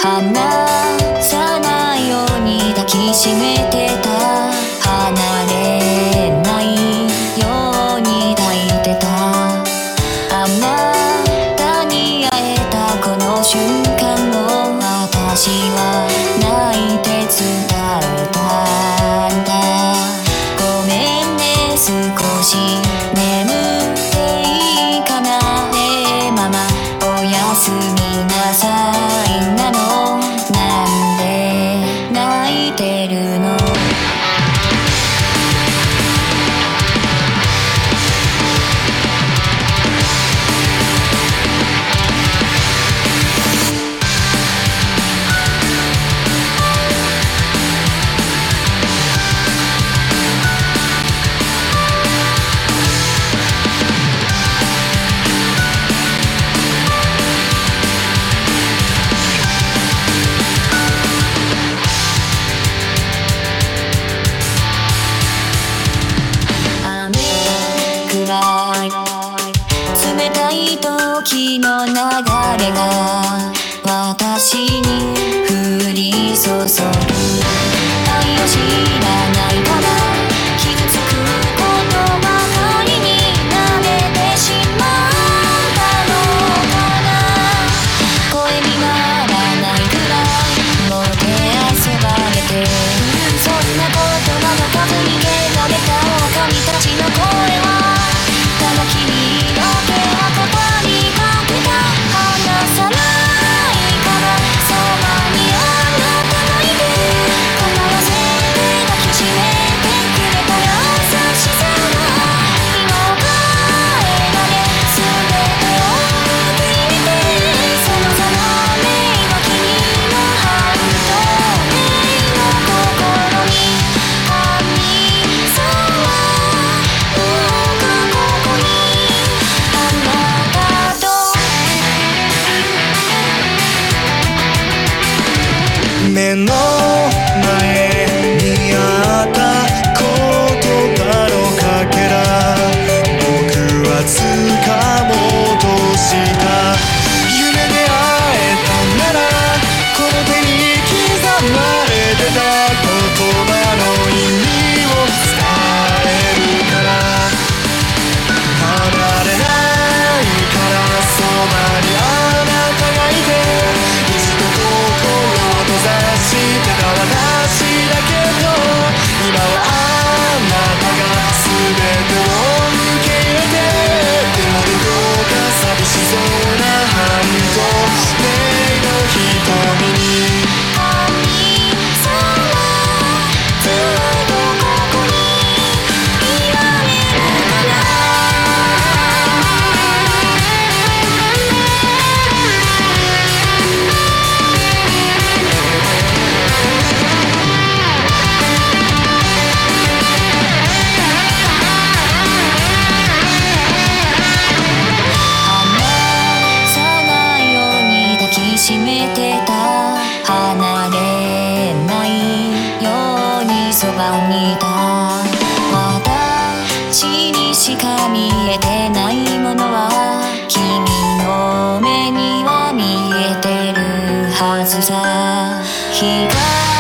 離さないように抱きしめてた。離れないように抱いてた。あなたに会えたこの瞬間を私は泣いて伝えたんだ。ごめんね、少し眠っていいかな。ねえママ、おやすみなさいなの。なんで泣いてるの。冷たい時の流れが私に降り注ぐ。愛を知らないから傷つくことばかりに慣れてしまったのかな。声にならないくらいもてあそばれて、そんなことなど数に汚れた狼たちの声はただ君の手はここにかけた。離さないからそばにあなたがいる。この寄せて抱きしめてくれた優しさが今を変えられ、全てを受け入れて、そのざまめいは君の半透明の心に神様どうかここにあなたと。 目の前にあった言葉のかけら、僕は掴もうとした。夢で会えたならこの手に刻まれてた言葉の意味を伝えるから。離れないからそばにあなたがいて、いつも心を閉ざしてた私だけど、今はあなたが全てを受け入れて。でもどこか寂しそうな半透明の瞳に神様ずっとここにいられるかな。離さないように抱きしめてた。離れないようにそばにいた。私にしか見えてないものは君の目には見えてるはずさ。光